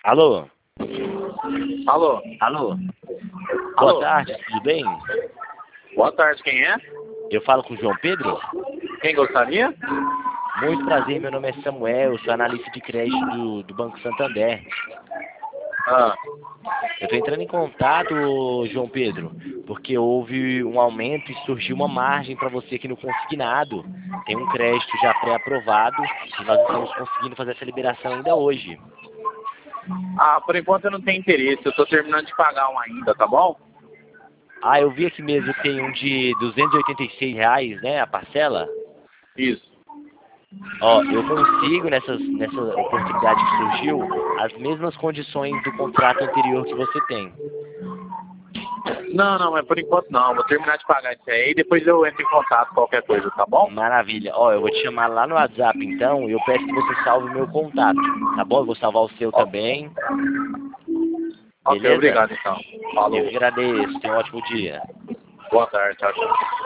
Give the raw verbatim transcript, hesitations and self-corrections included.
Alô? Alô? Alô? Alô? Boa tarde, tudo bem? Boa tarde, quem é? Eu falo com o João Pedro? Quem gostaria? Muito prazer, meu nome é Samuel, sou analista de crédito do, do Banco Santander. Ah, Eu estou entrando em contato, João Pedro, porque houve um aumento e surgiu uma margem para você aqui no consignado. Tem um crédito já pré-aprovado e nós estamos conseguindo fazer essa liberação ainda hoje. ah, por enquanto eu não tenho interesse, eu tô terminando de pagar um ainda, tá bom? Ah, eu vi aqui mesmo que tem um de duzentos e oitenta e seis reais, né, a parcela? Isso. Ó, eu consigo, nessas, nessa oportunidade que surgiu, as mesmas condições do contrato anterior que você tem. Não, não, mas por enquanto não, vou terminar de pagar isso aí, depois eu entro em contato com qualquer coisa, tá bom? Maravilha. Ó, eu vou te chamar lá no WhatsApp, então, e eu peço que você salve o meu contato, tá bom? Eu vou salvar o seu Ó, também, ok, beleza? obrigado então. Eu Falou. que agradeço. Tenha um ótimo dia. Boa tarde, tchau, tchau.